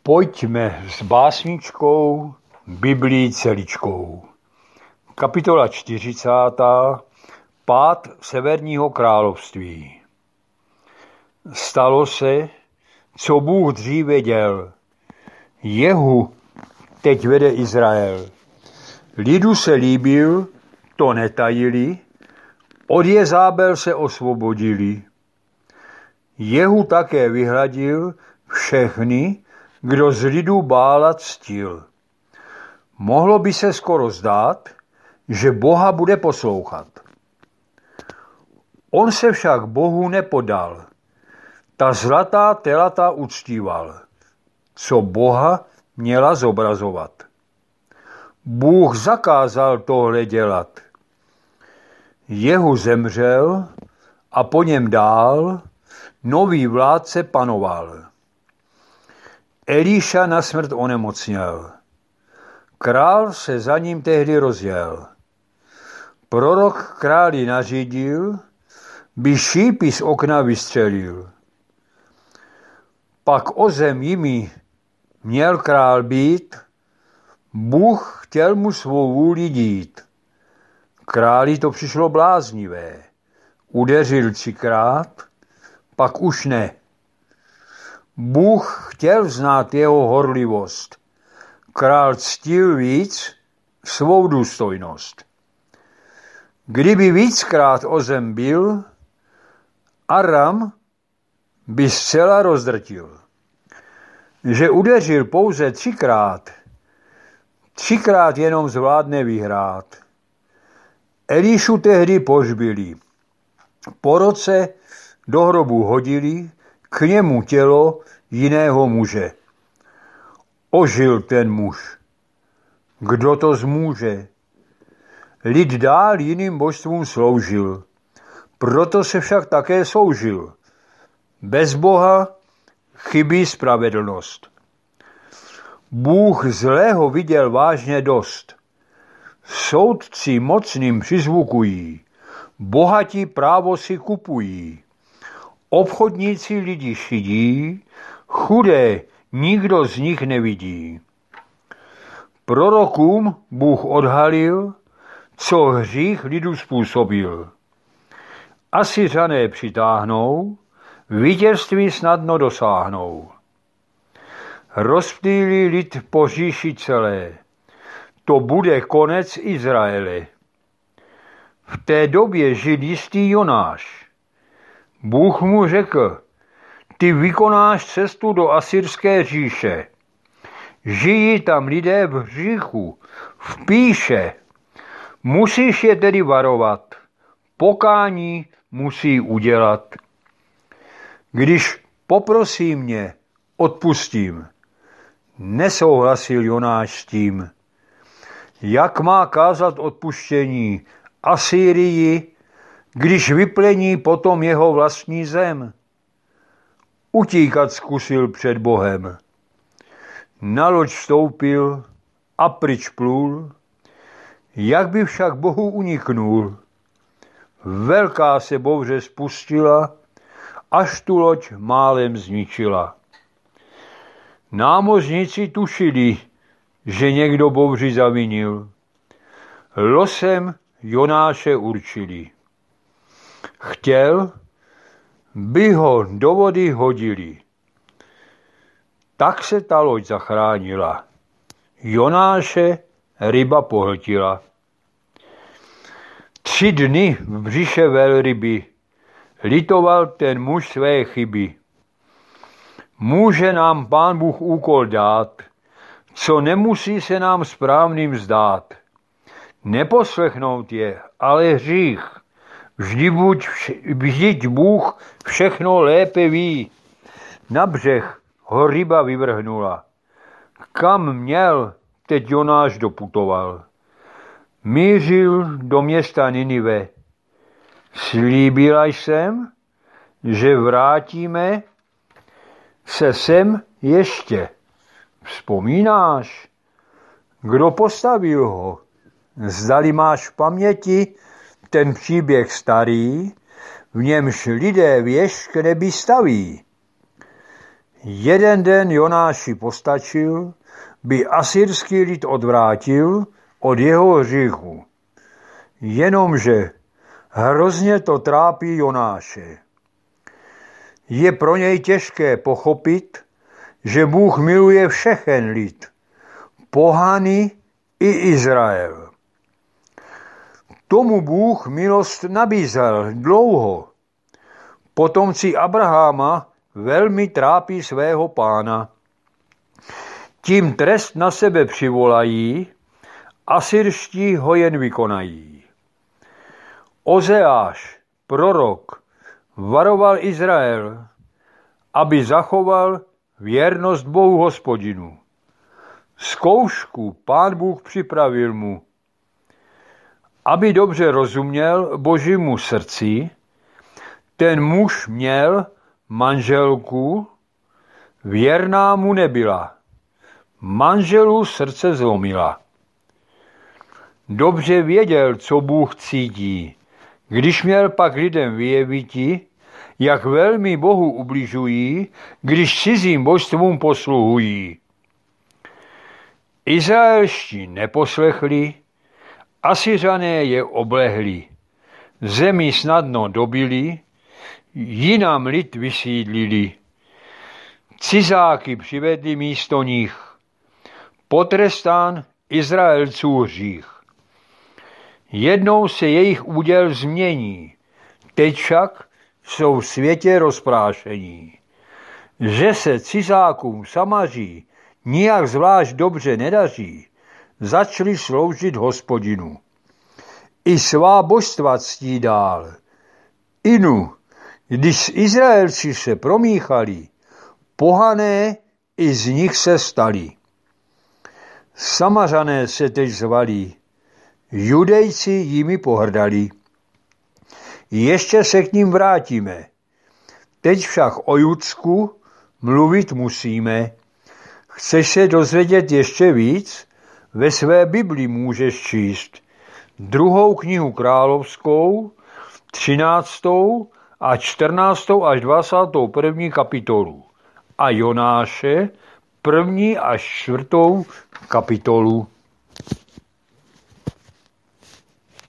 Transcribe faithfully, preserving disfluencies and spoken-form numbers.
Pojďme s básničkou Biblii celičkou. Kapitola čtyřicátá. Pád Severního království. Stalo se, co Bůh dřív věděl. Jehu teď vede Izrael. Lidu se líbil, to netajili, od Jezábel se osvobodili. Jehu také vyhladil všechny, kdo z lidu Bála ctil. Mohlo by se skoro zdát, že Boha bude poslouchat. On se však Bohu nepodal. Ta zlatá telata uctíval, co Boha měla zobrazovat. Bůh zakázal tohle dělat. Jehu zemřel a po něm dál nový vládce panoval. Elíša na smrt onemocněl. Král se za ním tehdy rozjel. Prorok králi nařídil, by šípy z okna vystřelil. Pak o zem jimi měl král být, Bůh chtěl mu svou vůli dít. Králi to přišlo bláznivé, udeřil třikrát, pak už ne. Bůh chtěl znát jeho horlivost, král ctil víc svou důstojnost. Kdyby víckrát o zem byl, Aram by zcela rozdrtil. Že udeřil pouze třikrát, třikrát jenom zvládne vyhrát. Elíšu tehdy pohřbili, po roce do hrobu hodili k němu tělo jiného muže. Ožil ten muž. Kdo to zmůže? Lid dál jiným božstvům sloužil, proto se však také soužil. Bez Boha chybí spravedlnost. Bůh zlého viděl vážně dost. Soudci mocným přizvukují, bohatí právo si kupují. Obchodníci lidi šidí, chudé nikdo z nich nevidí. Prorokům Bůh odhalil, co hřích lidu způsobil. Asyřané přitáhnou, vítězství snadno dosáhnou. Rozptýlí lid po říši celé, to bude konec Izraele. V té době žil jistý Jonáš. Bůh mu řekl, ty vykonáš cestu do asyrské říše. Žijí tam lidé v hříchu, v pýše. Musíš je tedy varovat, pokání musí udělat. Když poprosí mě, odpustím. Nesouhlasil Jonáš s tím. Jak má kázat odpuštění Asýrii, když vyplení potom jeho vlastní zem? Utíkat zkusil před Bohem. Na loď vstoupil a pryč plul, jak by však Bohu uniknul. Velká se bouře spustila, až tu loď málem zničila. Námořníci tušili, že někdo bouři zavinil. Losem Jonáše určili. Chtěl, by ho do vody hodili. Tak se ta loď zachránila. Jonáše ryba pohltila. Tři dny v břiše velryby litoval ten muž své chyby. Může nám Pán Bůh úkol dát, co nemusí se nám správným zdát. Neposlechnout je, ale hřích. Vždy buď, vždyť Bůh všechno lépe ví. Na břeh ho ryba vyvrhnula. Kam měl, teď Jonáš doputoval. Mířil do města Ninive. Slíbila jsem, že vrátíme se sem ještě. Vzpomínáš? Kdo postavil ho? Zdali máš v paměti ten příběh starý, v němž lidé věž k nebi staví. Jeden den Jonáši postačil, by asyrský lid odvrátil od jeho hříchu. Jenomže hrozně to trápí Jonáše. Je pro něj těžké pochopit, že Bůh miluje všechen lid, pohany i Izrael. Tomu Bůh milost nabízel dlouho. Potomci Abraháma velmi trápí svého pána. Tím trest na sebe přivolají, asyrští ho jen vykonají. Ozeáš, prorok, varoval Izrael, aby zachoval věrnost Bohu Hospodinu. Zkoušku Pán Bůh připravil mu, aby dobře rozuměl Božímu srdci. Ten muž měl manželku, věrná mu nebyla. Manželu srdce zlomila. Dobře věděl, co Bůh cítí, když měl pak lidem vyjeviti, jak velmi Bohu ubližují, když cizím božstvům posluhují. Izraelští neposlechli, Asyřané je oblehli, zemi snadno dobili, jinam lid vysídlili. Cizáky přivedli místo nich, potrestán Izraelců hřích. Jednou se jejich úděl změní, teď však jsou v světě rozprášení. Že se cizákům Samaří nijak zvlášť dobře nedaří, začali sloužit Hospodinu. I svá božstva ctí dál. Inu, když Izraelci se promíchali, pohané i z nich se stali. Samařané se teď zvali, Judejci jimi pohrdali. Ještě se k ním vrátíme. Teď však o Judsku mluvit musíme. Chceš se dozvědět ještě víc? Ve své Bibli můžeš číst druhou knihu královskou, třináctou a čtrnáctou až dvacátou první kapitolu a Jonáše první až čtvrtou kapitolu.